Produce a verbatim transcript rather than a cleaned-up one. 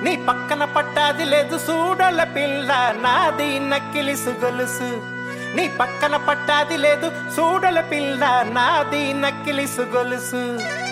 నీ పక్కన పట్టాది లేదు సూడల పిల్ల నాది నక్కిలిసు గొలుసు నీ పక్కన పట్టాది లేదు సూడల పిల్ల నాది నక్కిలిసు గొలుసు